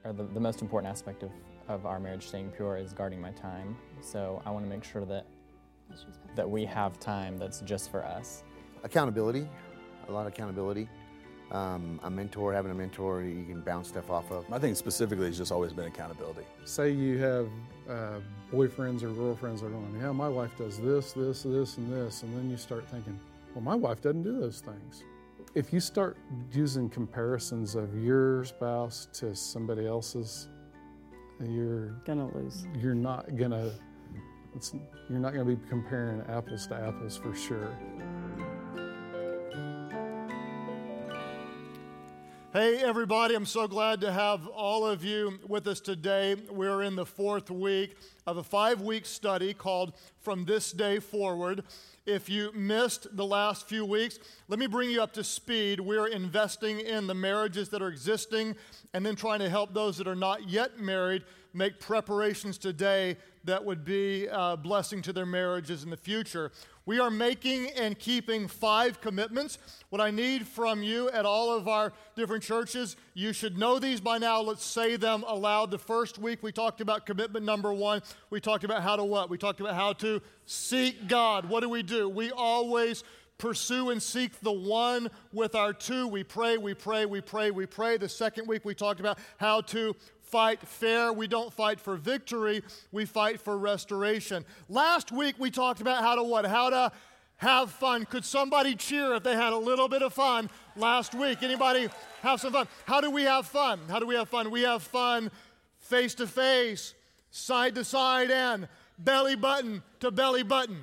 or the most important aspect of our marriage staying pure is guarding my time. So I want to make sure that we have time that's just for us. Accountability, a lot of accountability. A mentor, having a mentor you can bounce stuff off of. I think specifically it's just always been accountability. Say you have boyfriends or girlfriends that are going, yeah, my wife does this, this, this, and this, and then you start thinking, well, my wife doesn't do those things. If you start using comparisons of your spouse to somebody else's, you're gonna lose. You're not gonna be comparing apples to apples for sure. Hey everybody, I'm so glad to have all of you with us today. We're in the 4th week of a 5-week study called From This Day Forward. If you missed the last few weeks, let me bring you up to speed. We're investing in the marriages that are existing and then trying to help those that are not yet married make preparations today that would be a blessing to their marriages in the future. We are making and keeping 5 commitments. What I need from you at all of our different churches, you should know these by now. Let's say them aloud. The first week we talked about commitment number 1. We talked about how to what? We talked about how to seek God. What do? We always pursue and seek the one with our 2. We pray, we pray, we pray, we pray. The second week we talked about how to fight fair. We don't fight for victory. We fight for restoration. Last week we talked about how to what? How to have fun. Could somebody cheer if they had a little bit of fun last week? Anybody have some fun? How do we have fun? How do we have fun? We have fun face to face, side to side, and belly button to belly button.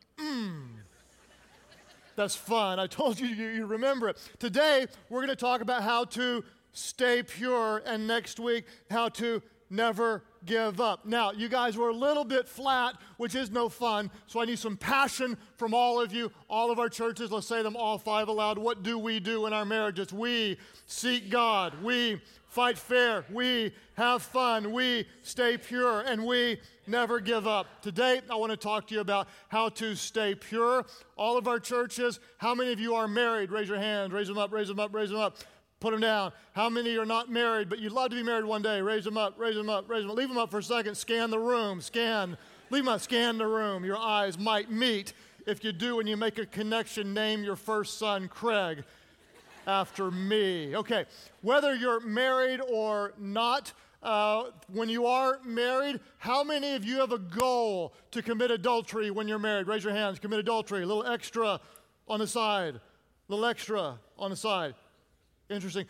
That's fun. I told you, you remember it. Today, we're going to talk about how to stay pure, and next week, how to never give up. Now, you guys were a little bit flat, which is no fun, so I need some passion from all of you, all of our churches. Let's say them all 5 aloud. What do we do in our marriages? We seek God. We fight fair. We have fun. We stay pure, and we never give up. Today, I want to talk to you about how to stay pure. All of our churches, how many of you are married? Raise your hands. Raise them up, raise them up, raise them up. Put them down. How many are not married, but you'd love to be married one day? Raise them up, raise them up, raise them up. Leave them up for a second. Scan the room. Leave them up. Scan the room. Your eyes might meet. If you do and you make a connection, name your first son Craig after me. Okay. Whether you're married or not, when you are married, how many of you have a goal to commit adultery when you're married? Raise your hands. Commit adultery. A little extra on the side. A little extra on the side. Interesting.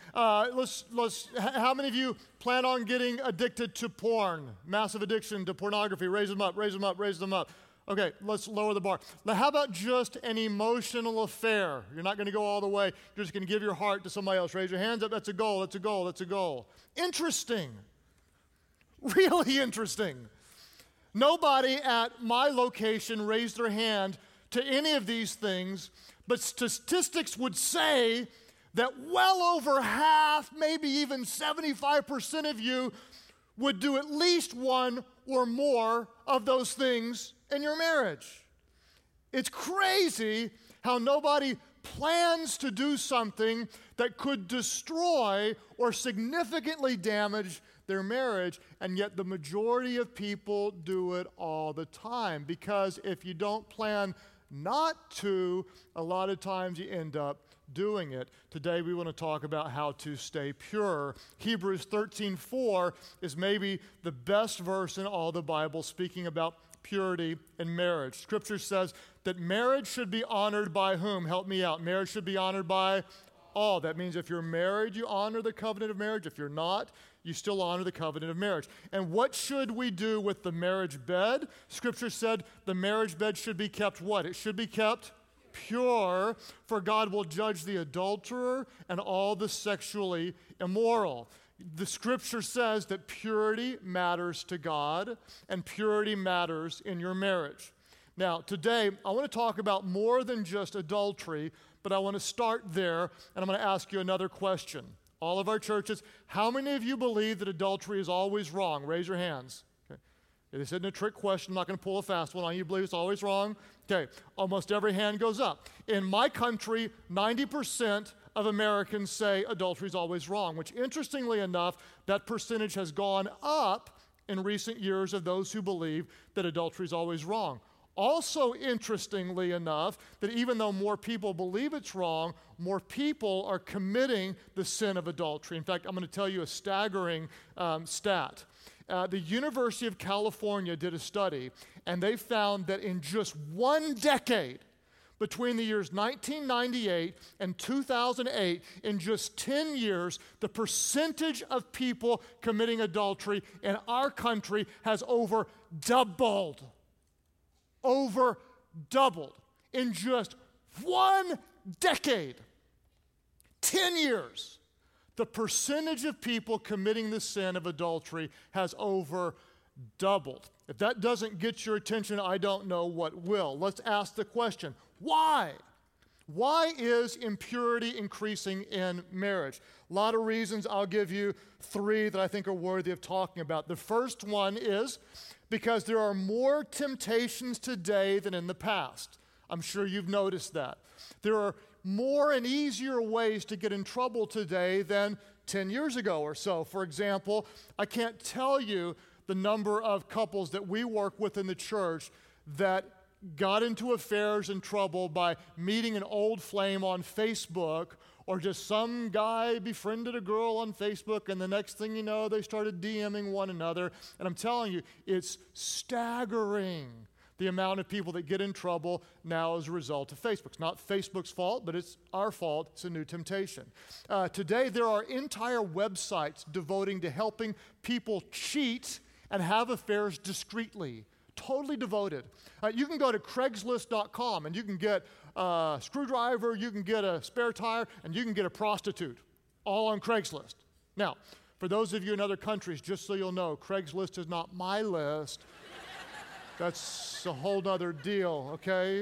How many of you plan on getting addicted to porn? Massive addiction to pornography. Raise them up, raise them up, raise them up. Okay, let's lower the bar. Now, how about just an emotional affair? You're not going to go all the way. You're just going to give your heart to somebody else. Raise your hands up. That's a goal. That's a goal. That's a goal. Interesting. Really interesting. Nobody at my location raised their hand to any of these things, but statistics would say that well over half, maybe even 75% of you would do at least one or more of those things in your marriage. It's crazy how nobody plans to do something that could destroy or significantly damage their marriage, and yet the majority of people do it all the time, because if you don't plan not to, a lot of times you end up doing it. Today we want to talk about how to stay pure. Hebrews 13:4 is maybe the best verse in all the Bible speaking about purity in marriage. Scripture says that marriage should be honored by whom? Help me out. Marriage should be honored by all. That means if you're married, you honor the covenant of marriage. If you're not, you still honor the covenant of marriage. And what should we do with the marriage bed? Scripture said the marriage bed should be kept what? It should be kept pure, for God will judge the adulterer and all the sexually immoral. The scripture says that purity matters to God and purity matters in your marriage. Now, today, I want to talk about more than just adultery, but I want to start there, and I'm going to ask you another question. All of our churches, how many of you believe that adultery is always wrong? Raise your hands. Okay. This isn't a trick question. I'm not going to pull a fast one on you. Believe it's always wrong? Okay. Almost every hand goes up. In my country, 90% of Americans say adultery is always wrong, which interestingly enough, that percentage has gone up in recent years of those who believe that adultery is always wrong. Also, interestingly enough, that even though more people believe it's wrong, more people are committing the sin of adultery. In fact, I'm going to tell you a staggering stat. The University of California did a study, and they found that in just one decade, between the years 1998 and 2008, in just 10 years, the percentage of people committing adultery in our country has over doubled. Over doubled in just one decade. 10 years. The percentage of people committing the sin of adultery has over doubled. If that doesn't get your attention, I don't know what will. Let's ask the question, why? Why is impurity increasing in marriage? A lot of reasons. I'll give you 3 that I think are worthy of talking about. The first one is because there are more temptations today than in the past. I'm sure you've noticed that. There are more and easier ways to get in trouble today than 10 years ago or so. For example, I can't tell you the number of couples that we work with in the church that got into affairs and trouble by meeting an old flame on Facebook, or just some guy befriended a girl on Facebook, and the next thing you know, they started DMing one another. And I'm telling you, it's staggering the amount of people that get in trouble now as a result of Facebook. It's not Facebook's fault, but it's our fault. It's a new temptation. Today, there are entire websites devoting to helping people cheat and have affairs discreetly. Totally devoted. You can go to Craigslist.com and you can get a screwdriver, you can get a spare tire, and you can get a prostitute, all on Craigslist. Now, for those of you in other countries, just so you'll know, Craigslist is not my list. That's a whole other deal, okay?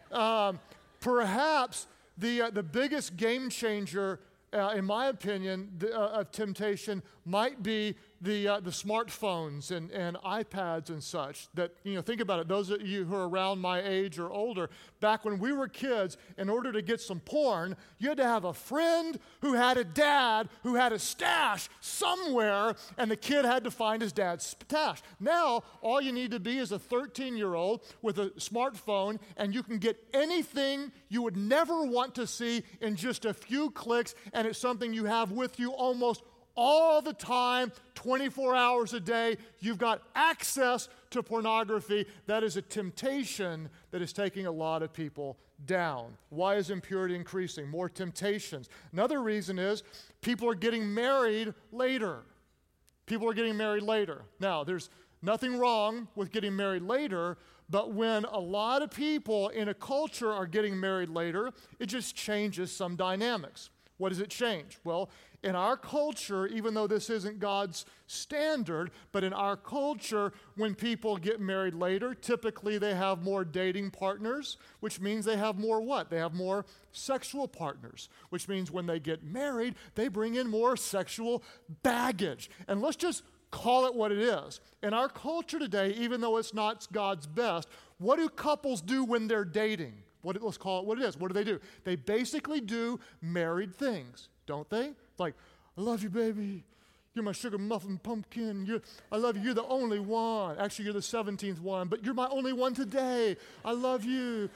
Perhaps the biggest game changer, in my opinion, of temptation might be the smartphones and iPads and such. That, think about it. Those of you who are around my age or older, back when we were kids, in order to get some porn, you had to have a friend who had a dad who had a stash somewhere, and the kid had to find his dad's stash. Now, all you need to be is a 13-year-old with a smartphone, and you can get anything you would never want to see in just a few clicks, and it's something you have with you almost all the time, 24 hours a day. You've got access to pornography. That is a temptation that is taking a lot of people down. Why is impurity increasing? More temptations. Another reason is people are getting married later. People are getting married later. Now, there's nothing wrong with getting married later, but when a lot of people in a culture are getting married later, it just changes some dynamics. What does it change? Well, in our culture, even though this isn't God's standard, but in our culture, when people get married later, typically they have more dating partners, which means they have more what? They have more sexual partners, which means when they get married, they bring in more sexual baggage. And let's just call it what it is. In our culture today, even though it's not God's best, what do couples do when they're dating? Let's call it what it is. What do? They basically do married things, don't they? Like, I love you, baby. You're my sugar muffin pumpkin. I love you. You're the only one. Actually, you're the 17th one, but you're my only one today. I love you.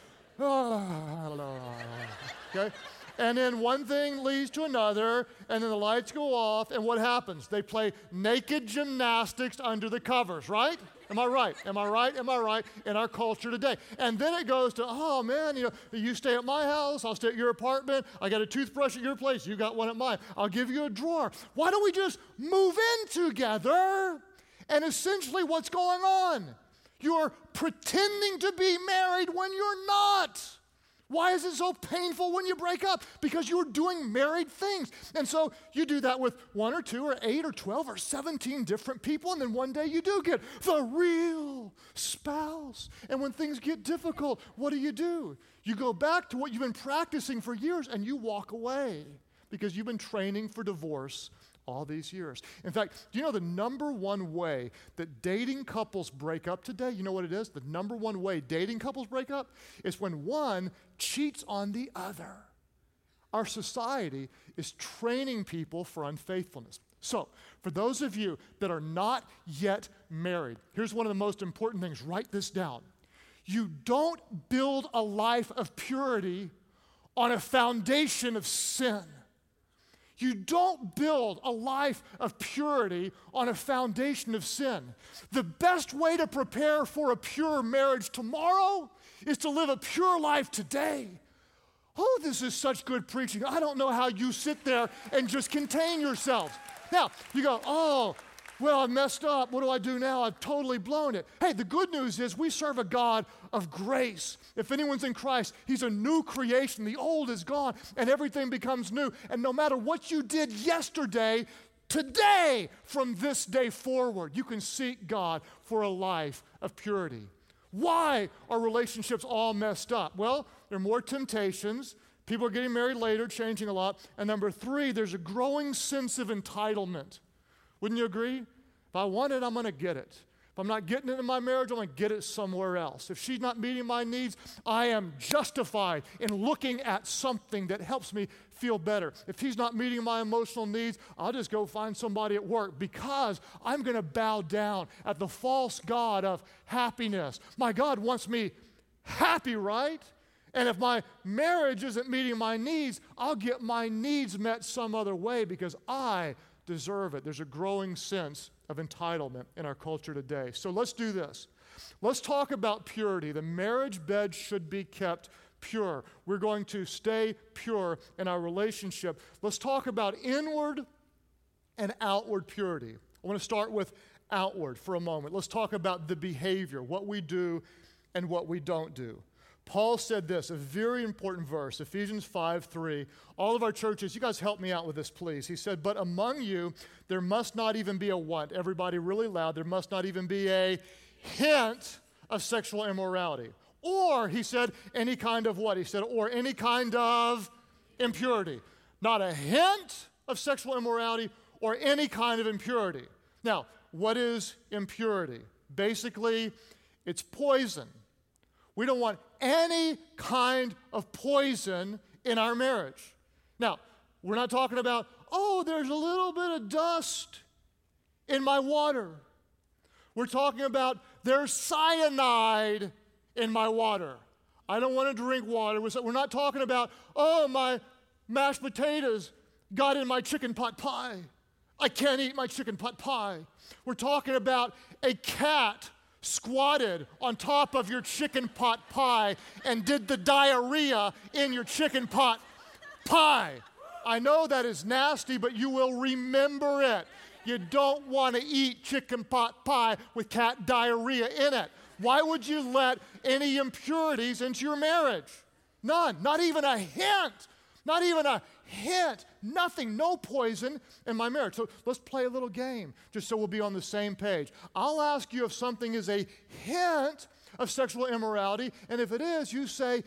Okay? And then one thing leads to another, and then the lights go off, and what happens? They play naked gymnastics under the covers, right? Am I right? Am I right? Am I right? In our culture today. And then it goes to, oh man, you stay at my house, I'll stay at your apartment, I got a toothbrush at your place, you got one at mine, I'll give you a drawer. Why don't we just move in together? And essentially what's going on? You're pretending to be married when you're not. Why is it so painful when you break up? Because you're doing married things. And so you do that with 1 or 2 or 8 or 12 or 17 different people, and then one day you do get the real spouse. And when things get difficult, what do? You go back to what you've been practicing for years, and you walk away because you've been training for divorce all these years. In fact, do you know the number one way that dating couples break up today? You know what it is? The number one way dating couples break up is when one cheats on the other. Our society is training people for unfaithfulness. So, for those of you that are not yet married, here's one of the most important things. Write this down. You don't build a life of purity on a foundation of sin. You don't build a life of purity on a foundation of sin. The best way to prepare for a pure marriage tomorrow is to live a pure life today. Oh, this is such good preaching. I don't know how you sit there and just contain yourselves. Now, you go, oh, well, I messed up. What do I do now? I've totally blown it. Hey, the good news is we serve a God of grace. If anyone's in Christ, he's a new creation. The old is gone, and everything becomes new. And no matter what you did yesterday, today, from this day forward, you can seek God for a life of purity. Why are relationships all messed up? Well, there are more temptations. People are getting married later, changing a lot. And number 3, there's a growing sense of entitlement. Wouldn't you agree? If I want it, I'm going to get it. If I'm not getting it in my marriage, I'm going to get it somewhere else. If she's not meeting my needs, I am justified in looking at something that helps me feel better. If he's not meeting my emotional needs, I'll just go find somebody at work because I'm going to bow down at the false god of happiness. My God wants me happy, right? And if my marriage isn't meeting my needs, I'll get my needs met some other way because I deserve it. There's a growing sense of entitlement in our culture today. So let's do this. Let's talk about purity. The marriage bed should be kept pure. We're going to stay pure in our relationship. Let's talk about inward and outward purity. I want to start with outward for a moment. Let's talk about the behavior, what we do and what we don't do. Paul said this, a very important verse, Ephesians 5:3. All of our churches, you guys help me out with this, please. He said, but among you, there must not even be a what? Everybody really loud. There must not even be a hint of sexual immorality. Or, he said, any kind of what? He said, or any kind of impurity. Not a hint of sexual immorality or any kind of impurity. Now, what is impurity? Basically, it's poison. We don't want any kind of poison in our marriage. Now, we're not talking about, oh, there's a little bit of dust in my water. We're talking about there's cyanide in my water. I don't want to drink water. We're not talking about, oh, my mashed potatoes got in my chicken pot pie. I can't eat my chicken pot pie. We're talking about a cat squatted on top of your chicken pot pie and did the diarrhea in your chicken pot pie. I know that is nasty, but you will remember it. You don't want to eat chicken pot pie with cat diarrhea in it. Why would you let any impurities into your marriage? None. Not even a hint. Not even a hint. Nothing. No poison in my marriage. So let's play a little game just so we'll be on the same page. I'll ask you if something is a hint of sexual immorality, and if it is, you say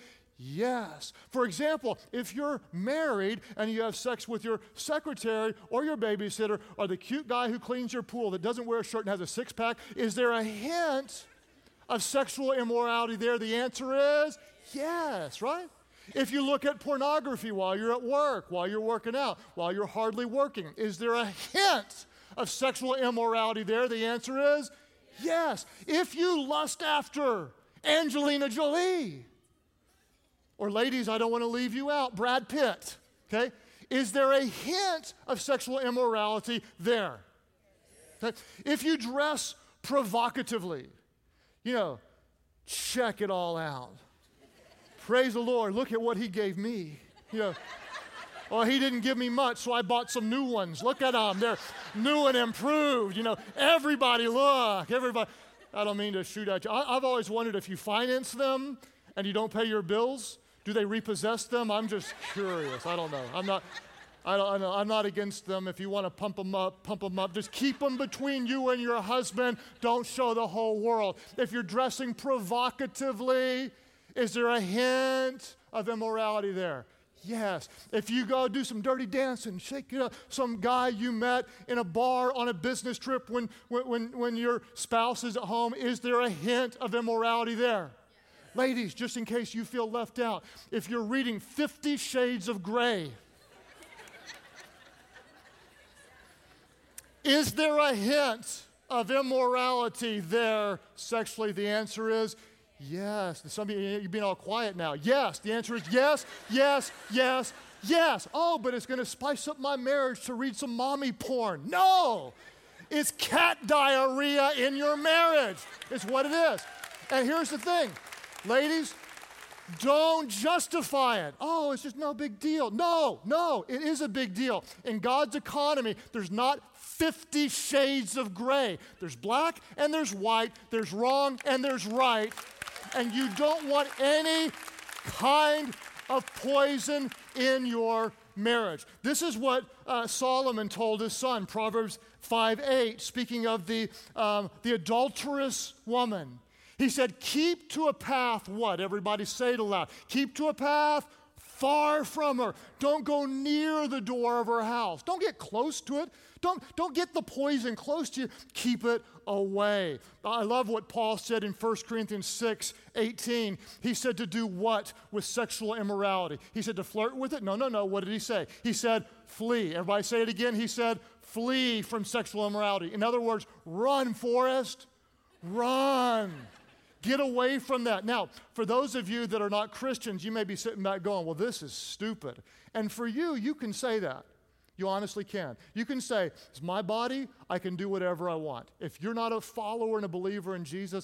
yes. For example, if you're married and you have sex with your secretary or your babysitter or the cute guy who cleans your pool that doesn't wear a shirt and has a six-pack, is there a hint of sexual immorality there? The answer is yes, right? If you look at pornography while you're at work, while you're working out, while you're hardly working, is there a hint of sexual immorality there? The answer is yes. If you lust after Angelina Jolie, or ladies, I don't want to leave you out, Brad Pitt, okay? Is there a hint of sexual immorality there? Okay? If you dress provocatively, check it all out. Praise the Lord, look at what he gave me. Well, he didn't give me much, so I bought some new ones. Look at them, they're new and improved. Everybody look, everybody. I don't mean to shoot at you. I've always wondered if you finance them and you don't pay your bills, do they repossess them? I'm just curious. I don't know. I'm not against them. If you want to pump them up, pump them up. Just keep them between you and your husband. Don't show the whole world. If you're dressing provocatively, is there a hint of immorality there? Yes. If you go do some dirty dancing, shake it up, some guy you met in a bar on a business trip when your spouse is at home, is there a hint of immorality there? Ladies, just in case you feel left out, if you're reading 50 Shades of Grey, is there a hint of immorality there sexually? The answer is yes. Some of you, you're being all quiet now. Yes. The answer is yes, yes, yes, yes. Oh, but it's going to spice up my marriage to read some mommy porn. No. It's cat diarrhea in your marriage. It's what it is. And here's the thing. Ladies, don't justify it. Oh, it's just no big deal. No, it is a big deal. In God's economy, there's not 50 shades of gray. There's black and there's white. There's wrong and there's right. And you don't want any kind of poison in your marriage. This is what Solomon told his son, Proverbs 5:8, speaking of the adulterous woman. He said, keep to a path, what? Everybody say it aloud. Keep to a path far from her. Don't go near the door of her house. Don't get close to it. Don't get the poison close to you. Keep it away. I love what Paul said in 1 Corinthians 6:18. He said to do what with sexual immorality? He said to flirt with it? No. What did he say? He said flee. Everybody say it again. He said flee from sexual immorality. In other words, run, Forrest. Run. Get away from that. Now, for those of you that are not Christians, you may be sitting back going, well, this is stupid. And for you, you can say that. You honestly can. You can say, it's my body, I can do whatever I want. If you're not a follower and a believer in Jesus,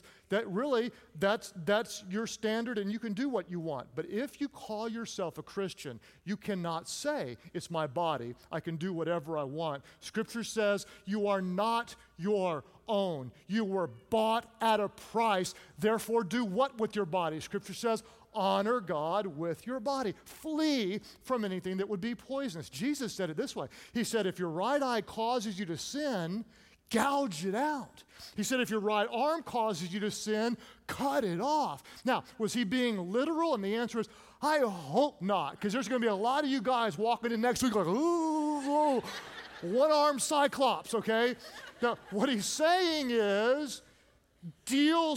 that's your standard and you can do what you want. But if you call yourself a Christian, you cannot say, it's my body, I can do whatever I want. Scripture says you are not your own. You were bought at a price. Therefore, do what with your body? Scripture says, honor God with your body. Flee from anything that would be poisonous. Jesus said it this way. He said, if your right eye causes you to sin, gouge it out. He said, if your right arm causes you to sin, cut it off. Now, was he being literal? And the answer is, I hope not, because there's going to be a lot of you guys walking in next week like, ooh, one-armed cyclops, okay? Now, what he's saying is, deal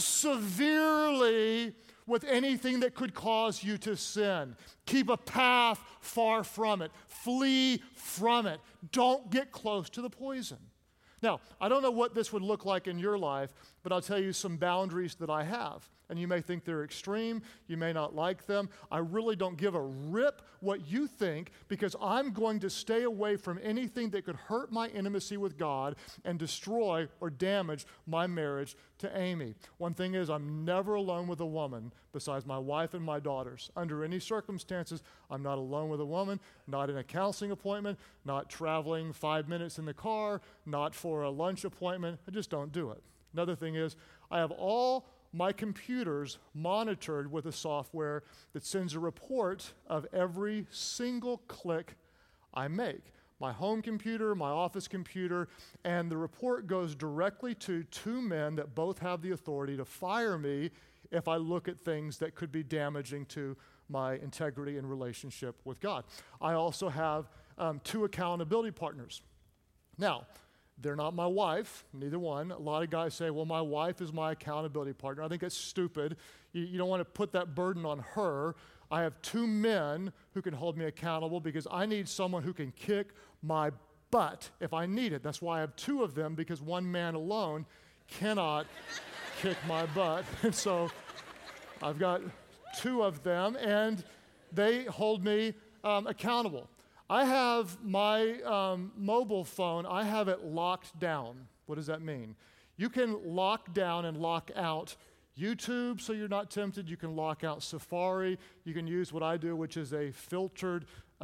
severely with anything that could cause you to sin. Keep a path far from it. Flee from it. Don't get close to the poison. Now, I don't know what this would look like in your life, but I'll tell you some boundaries that I have. And you may think they're extreme. You may not like them. I really don't give a rip what you think because I'm going to stay away from anything that could hurt my intimacy with God and destroy or damage my marriage to Amy. One thing is I'm never alone with a woman besides my wife and my daughters. Under any circumstances, I'm not alone with a woman, not in a counseling appointment, not traveling 5 minutes in the car, not for a lunch appointment. I just don't do it. Another thing is I have all my computers monitored with a software that sends a report of every single click I make. My home computer, my office computer, and the report goes directly to 2 men that both have the authority to fire me if I look at things that could be damaging to my integrity and relationship with God. I also have 2 accountability partners. Now, they're not my wife, neither one. A lot of guys say, well, my wife is my accountability partner. I think that's stupid. You don't want to put that burden on her. I have 2 men who can hold me accountable because I need someone who can kick my butt if I need it. That's why I have 2 of them, because one man alone cannot kick my butt. And so I've got 2 of them, and they hold me accountable. I have my mobile phone, I have it locked down. What does that mean? You can lock down and lock out YouTube so you're not tempted. You can lock out Safari. You can use what I do, which is a filtered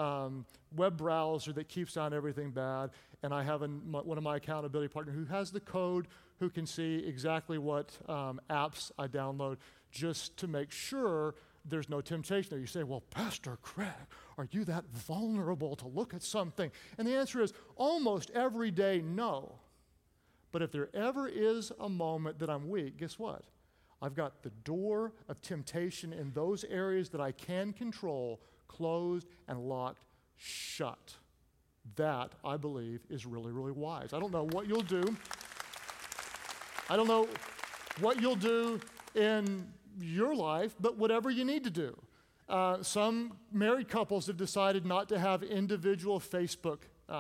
web browser that keeps out everything bad. And I have one of my accountability partners who has the code, who can see exactly what apps I download just to make sure there's no temptation there. You say, well, Pastor Craig, are you that vulnerable to look at something? And the answer is almost every day, no. But if there ever is a moment that I'm weak, guess what? I've got the door of temptation in those areas that I can control closed and locked shut. That, I believe, is really, really wise. I don't know what you'll do. I don't know what you'll do in your life, but whatever you need to do. Some married couples have decided not to have individual Facebook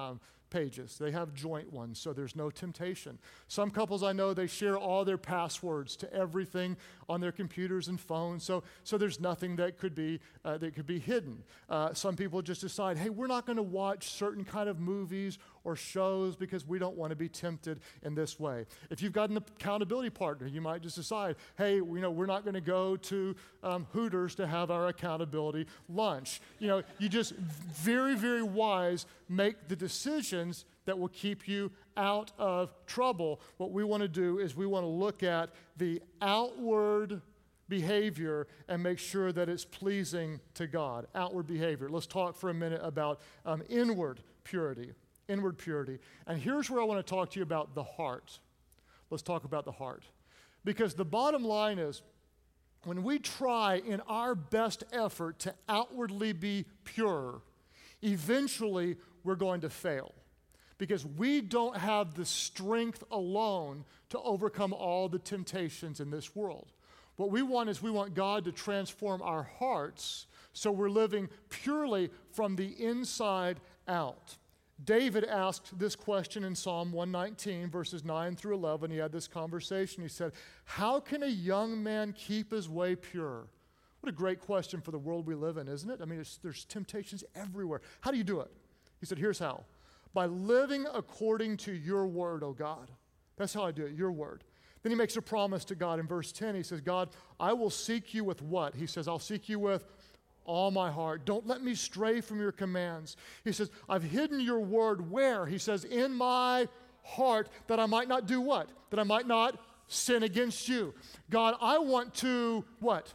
pages. They have joint ones, so there's no temptation. Some couples I know, they share all their passwords to everything on their computers and phones, so there's nothing that could be hidden. Some people just decide, hey, we're not going to watch certain kind of movies or shows because we don't want to be tempted in this way. If you've got an accountability partner, you might just decide, hey, we're not going to go to Hooters to have our accountability lunch. You just very, very wise, make the decisions that will keep you out of trouble. What we want to do is we want to look at the outward behavior and make sure that it's pleasing to God. Outward behavior. Let's talk for a minute about inward purity. Inward purity. And here's where I want to talk to you about the heart. Let's talk about the heart. Because the bottom line is, when we try in our best effort to outwardly be pure, eventually we're going to fail. Because we don't have the strength alone to overcome all the temptations in this world. What we want is we want God to transform our hearts so we're living purely from the inside out. David asked this question in Psalm 119, verses 9 through 11. He had this conversation. He said, how can a young man keep his way pure? What a great question for the world we live in, isn't it? I mean, there's temptations everywhere. How do you do it? He said, here's how. By living according to your word, O God. That's how I do it, your word. Then he makes a promise to God in verse 10. He says, God, I will seek you with what? He says, I'll seek you with all my heart. Don't let me stray from your commands. He says, I've hidden your word where? He says, in my heart, that I might not do what? That I might not sin against you. God, I want to what?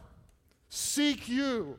Seek you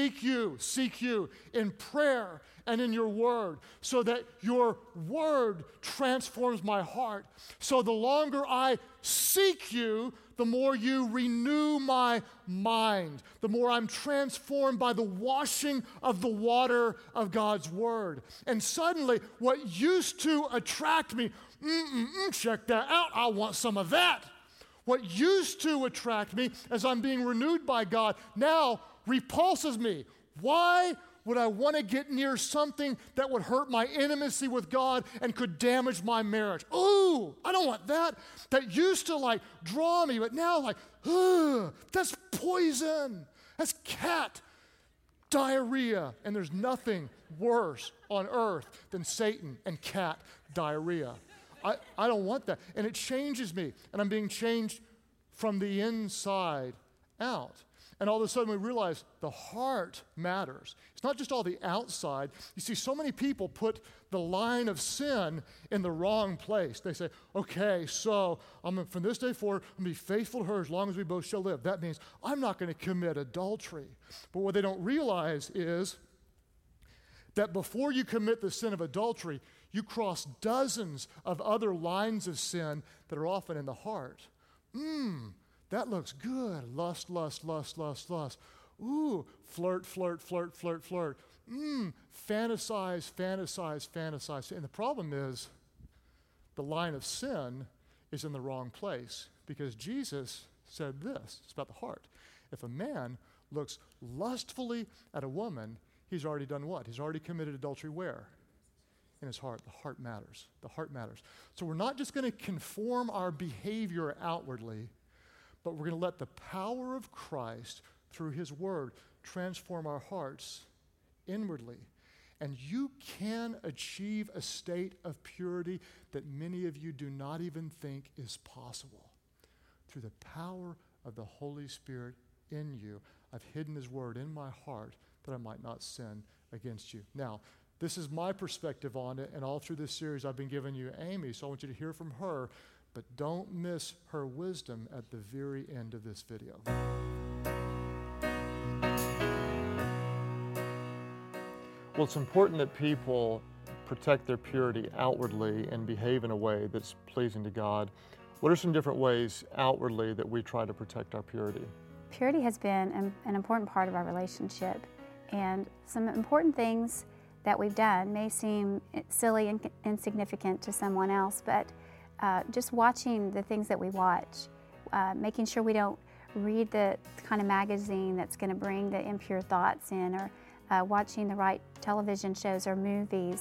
in prayer and in your word, so that your word transforms my heart. So the longer I seek you, the more you renew my mind, the more I'm transformed by the washing of the water of God's word. And suddenly, what used to attract me, check that out, I want some of that. What used to attract me as I'm being renewed by God now repulses me. Why would I want to get near something that would hurt my intimacy with God and could damage my marriage? Ooh, I don't want that. That used to draw me, but now that's poison. That's cat diarrhea. And there's nothing worse on earth than Satan and cat diarrhea. I don't want that. And it changes me. And I'm being changed from the inside out. And all of a sudden we realize the heart matters. It's not just all the outside. You see, so many people put the line of sin in the wrong place. They say, okay, so from this day forward, I'm going to be faithful to her as long as we both shall live. That means I'm not going to commit adultery. But what they don't realize is that before you commit the sin of adultery, you cross dozens of other lines of sin that are often in the heart. That looks good. Lust, lust, lust, lust, lust. Ooh, flirt, flirt, flirt, flirt, flirt. Fantasize, fantasize, fantasize. And the problem is the line of sin is in the wrong place, because Jesus said this. It's about the heart. If a man looks lustfully at a woman, he's already done what? He's already committed adultery where? In his heart. The heart matters. The heart matters. So we're not just going to conform our behavior outwardly, but we're going to let the power of Christ through his word transform our hearts inwardly. And you can achieve a state of purity that many of you do not even think is possible. Through the power of the Holy Spirit in you, I've hidden his word in my heart that I might not sin against you. Now, this is my perspective on it, and all through this series I've been giving you Amy, so I want you to hear from her, but don't miss her wisdom at the very end of this video. Well, it's important that people protect their purity outwardly and behave in a way that's pleasing to God. What are some different ways outwardly that we try to protect our purity? Purity has been an important part of our relationship, and some important things that we've done may seem silly and insignificant to someone else, but just watching the things that we watch, making sure we don't read the kind of magazine that's going to bring the impure thoughts in, or watching the right television shows or movies.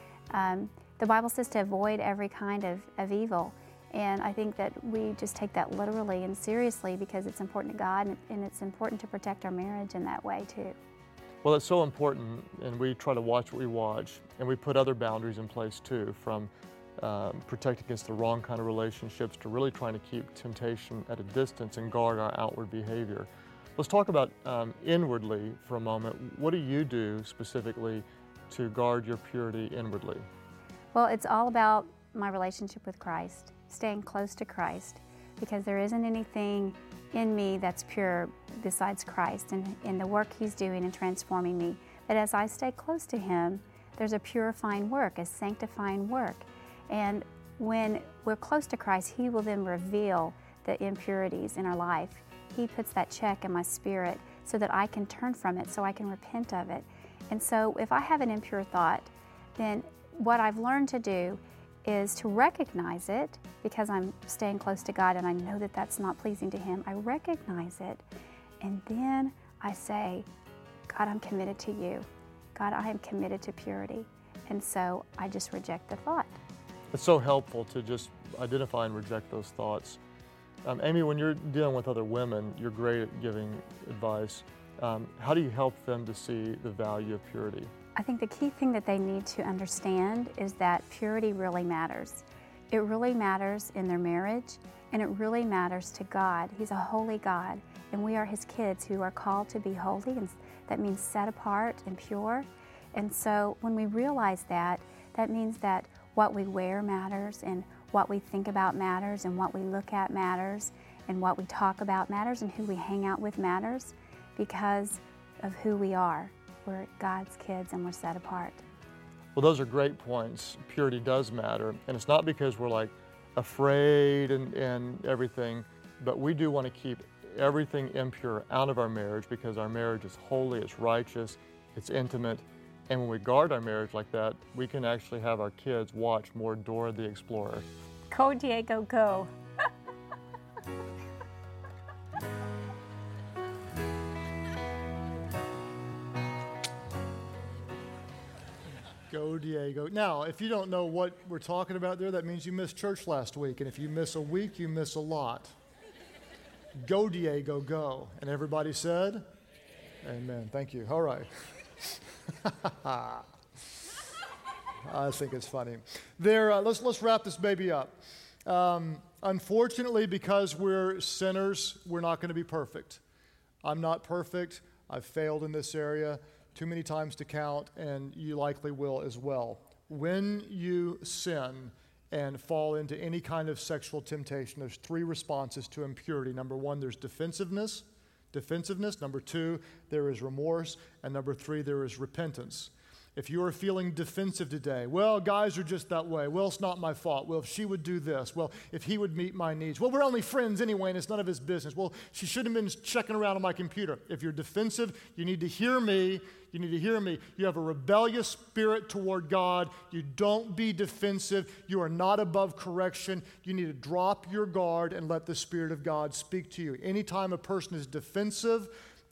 And the Bible says to avoid every kind of evil. And I think that we just take that literally and seriously because it's important to God, and it's important to protect our marriage in that way too. Well, it's so important, and we try to watch what we watch, and we put other boundaries in place too, from protecting against the wrong kind of relationships to really trying to keep temptation at a distance and guard our outward behavior. Let's talk about inwardly for a moment. What do you do specifically to guard your purity inwardly? Well, it's all about my relationship with Christ, staying close to Christ, because there isn't anything in me that's pure besides Christ and in the work He's doing and transforming me. But as I stay close to Him, there's a purifying work, a sanctifying work. And when we're close to Christ, He will then reveal the impurities in our life. He puts that check in my spirit so that I can turn from it, so I can repent of it. And so if I have an impure thought, then what I've learned to do is to recognize it, because I'm staying close to God and I know that that's not pleasing to Him. I recognize it, and then I say, God, I'm committed to You. God, I am committed to purity. And so I just reject the thought. It's so helpful to just identify and reject those thoughts. Amy, when you're dealing with other women, you're great at giving advice. How do you help them to see the value of purity? I think the key thing that they need to understand is that purity really matters. It really matters in their marriage, and it really matters to God. He's a holy God, and we are His kids who are called to be holy, and that means set apart and pure. And so when we realize that, that means that what we wear matters, and what we think about matters, and what we look at matters, and what we talk about matters, and who we hang out with matters, because of who we are. We're God's kids and we're set apart. Well, those are great points. Purity does matter, and it's not because we're like afraid and everything, but we do want to keep everything impure out of our marriage because our marriage is holy, it's righteous, it's intimate, and when we guard our marriage like that, we can actually have our kids watch more Dora the Explorer. Go, Diego, go. Go, Diego. Now, if you don't know what we're talking about there, that means you missed church last week. And if you miss a week, you miss a lot. Go, Diego, go. And everybody said? Amen. Thank you. All right. I think it's funny. Let's wrap this baby up. Unfortunately, because we're sinners, we're not going to be perfect. I'm not perfect. I've failed in this area too many times to count, and you likely will as well. When you sin and fall into any kind of sexual temptation, there's three responses to impurity. Number one, there's defensiveness. Number two, there is remorse. And number three, there is repentance. If you are feeling defensive today, well, guys are just that way. Well, it's not my fault. Well, if she would do this. Well, if he would meet my needs. Well, we're only friends anyway, and it's none of his business. Well, she shouldn't have been checking around on my computer. If you're defensive, you need to hear me. You have a rebellious spirit toward God. You don't be defensive. You are not above correction. You need to drop your guard and let the Spirit of God speak to you. Anytime a person is defensive,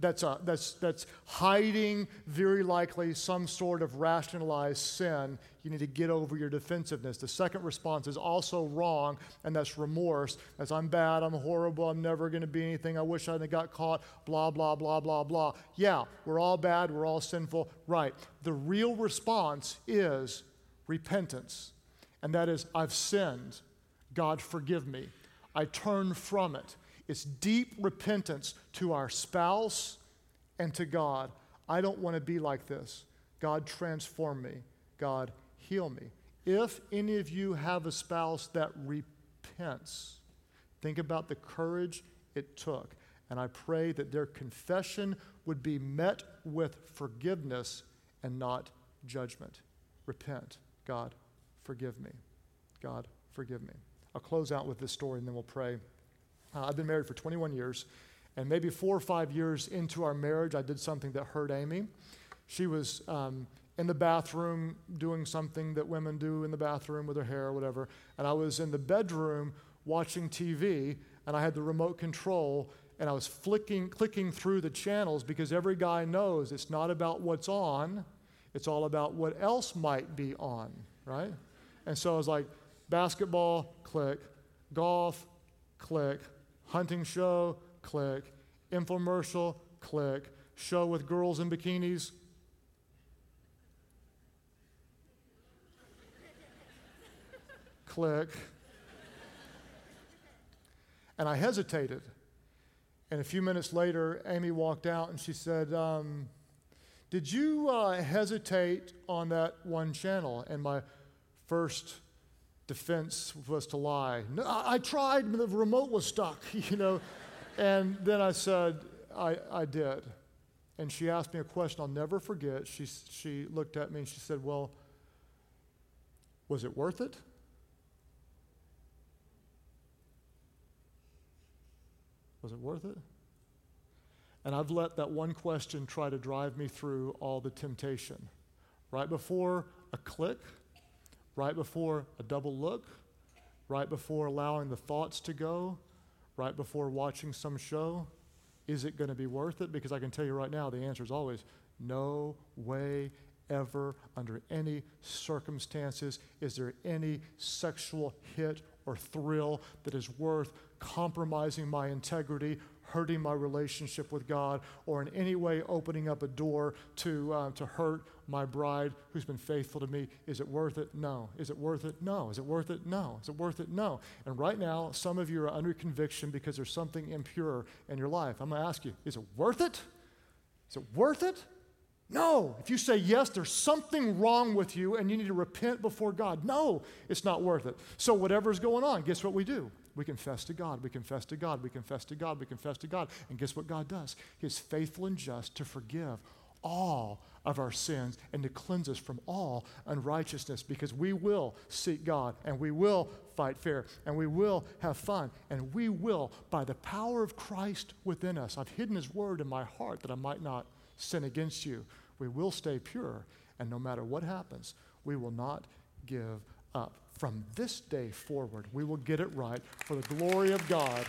that's hiding very likely some sort of rationalized sin. You need to get over your defensiveness. The second response is also wrong, and that's remorse. That's I'm bad, I'm horrible, I'm never going to be anything, I wish I hadn't got caught, blah, blah, blah, blah, blah. Yeah, we're all bad, we're all sinful, right. The real response is repentance, and that is I've sinned. God, forgive me. I turn from it. It's deep repentance to our spouse and to God. I don't want to be like this. God, transform me. God, heal me. If any of you have a spouse that repents, think about the courage it took. And I pray that their confession would be met with forgiveness and not judgment. Repent. God, forgive me. God, forgive me. I'll close out with this story and then we'll pray. I've been married for 21 years, and maybe 4 or 5 years into our marriage, I did something that hurt Amy. She was in the bathroom doing something that women do in the bathroom with their hair or whatever, and I was in the bedroom watching TV, and I had the remote control, and I was clicking through the channels because every guy knows it's not about what's on, it's all about what else might be on, right? And so I was like, basketball, click, golf, click, hunting show, click, infomercial, click, show with girls in bikinis, click. And I hesitated. And a few minutes later, Amy walked out and she said, did you hesitate on that one channel? And my first defense was to lie. No, I tried, but the remote was stuck, you know. And then I said, I did. And she asked me a question I'll never forget. She looked at me and she said, well, was it worth it? Was it worth it? And I've let that one question try to drive me through all the temptation. Right before a click, right before a double look, right before allowing the thoughts to go, right before watching some show, is it going to be worth it? Because I can tell you right now, the answer is always no way ever, under any circumstances, is there any sexual hit or thrill that is worth compromising my integrity, hurting my relationship with God, or in any way opening up a door to hurt my bride who's been faithful to me. Is it worth it? No. Is it worth it? No. Is it worth it? No. Is it worth it? No. And right now, some of you are under conviction because there's something impure in your life. I'm going to ask you, is it worth it? Is it worth it? No. If you say yes, there's something wrong with you and you need to repent before God. No, it's not worth it. So whatever's going on, guess what we do? We confess to God, we confess to God, we confess to God, we confess to God. And guess what God does? He is faithful and just to forgive all of our sins and to cleanse us from all unrighteousness, because we will seek God and we will fight fair and we will have fun and we will, by the power of Christ within us, I've hidden His word in my heart that I might not sin against you. We will stay pure, and no matter what happens, we will not give up. From this day forward, we will get it right for the glory of God.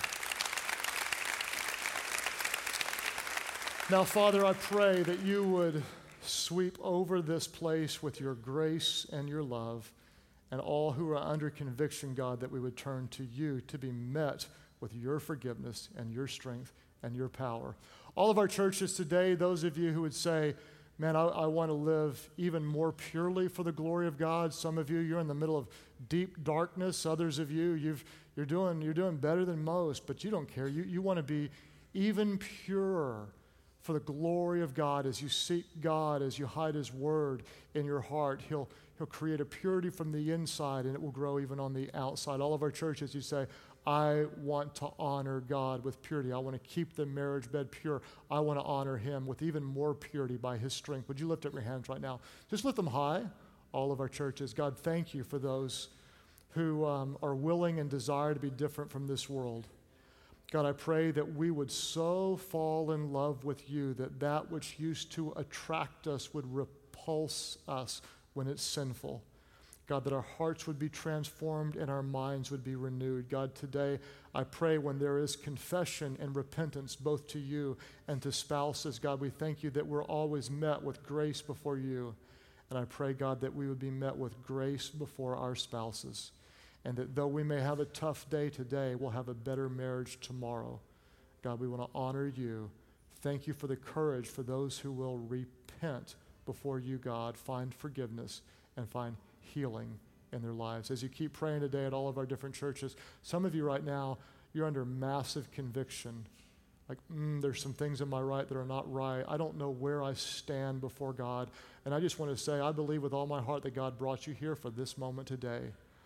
Now, Father, I pray that you would sweep over this place with your grace and your love, and all who are under conviction, God, that we would turn to you to be met with your forgiveness and your strength and your power. All of our churches today, those of you who would say, man, I want to live even more purely for the glory of God. Some of you, you're in the middle of deep darkness. Others of you, you're doing better than most, but you don't care. You want to be even purer for the glory of God. As you seek God, as you hide His word in your heart, He'll create a purity from the inside, and it will grow even on the outside. All of our churches, you say, I want to honor God with purity. I want to keep the marriage bed pure. I want to honor Him with even more purity by His strength. Would you lift up your hands right now? Just lift them high, all of our churches. God, thank you for those who are willing and desire to be different from this world. God, I pray that we would so fall in love with you that which used to attract us would repulse us when it's sinful. God, that our hearts would be transformed and our minds would be renewed. God, today I pray when there is confession and repentance both to you and to spouses, God, we thank you that we're always met with grace before you. And I pray, God, that we would be met with grace before our spouses. And that though we may have a tough day today, we'll have a better marriage tomorrow. God, we want to honor you. Thank you for the courage for those who will repent before you, God, find forgiveness and find healing in their lives. As you keep praying today at all of our different churches, some of you right now, you're under massive conviction. Like, there's some things in my right that are not right. I don't know where I stand before God. And I just want to say, I believe with all my heart that God brought you here for this moment today.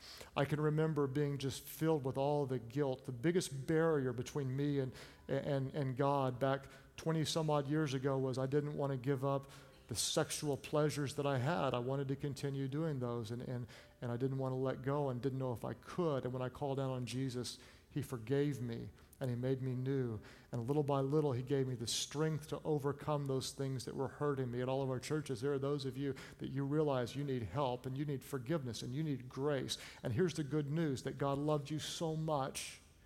I can remember being just filled with all the guilt. The biggest barrier between me and God back 20 some odd years ago was I didn't want to give up the sexual pleasures that I had. I wanted to continue doing those, and I didn't want to let go and didn't know if I could. And when I called out on Jesus, He forgave me and He made me new. And little by little, He gave me the strength to overcome those things that were hurting me. At all of our churches, there are those of you that you realize you need help and you need forgiveness and you need grace. And here's the good news, that God loved you so much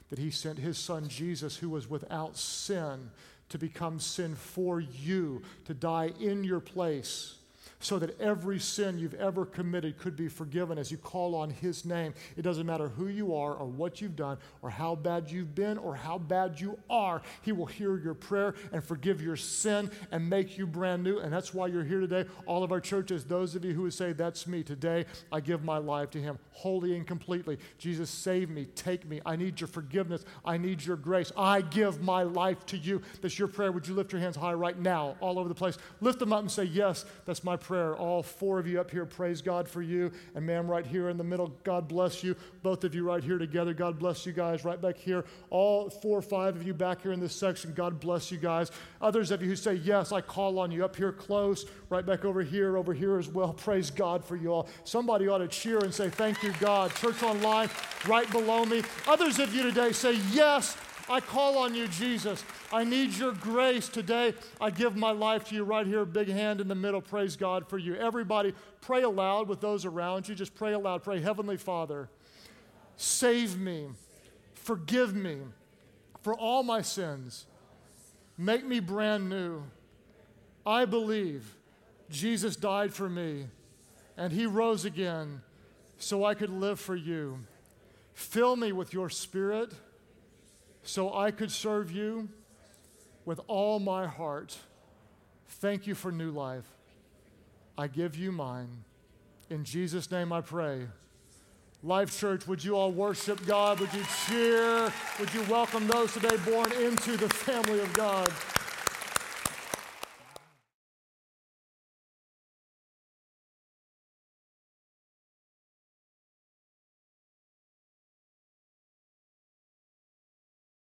that he sent his son Jesus, who was without sin, to become sin for you, to die in your place, so that every sin you've ever committed could be forgiven as you call on his name. It doesn't matter who you are or what you've done or how bad you've been or how bad you are. He will hear your prayer and forgive your sin and make you brand new. And that's why you're here today. All of our churches, those of you who would say, that's me, today I give my life to him wholly and completely. Jesus, save me, take me. I need your forgiveness. I need your grace. I give my life to you. That's your prayer. Would you lift your hands high right now all over the place? Lift them up and say, yes, that's my prayer. All four of you up here, praise God for you. And ma'am, right here in the middle, God bless you. Both of you right here together, God bless you guys. Right back here, all 4 or 5 of you back here in this section, God bless you guys. Others of you who say, yes, I call on you, up here close, right back over here as well. Praise God for you all. Somebody ought to cheer and say, thank you, God. Church Online, right below me. Others of you today say, yes, I call on you, Jesus. I need your grace today. I give my life to you right here, big hand in the middle. Praise God for you. Everybody, pray aloud with those around you. Just pray aloud. Pray, Heavenly Father, save me, forgive me for all my sins. Make me brand new. I believe Jesus died for me and he rose again so I could live for you. Fill me with your Spirit so I could serve you with all my heart. Thank you for new life. I give you mine. In Jesus' name I pray. Life Church, would you all worship God? Would you cheer? Would you welcome those today born into the family of God?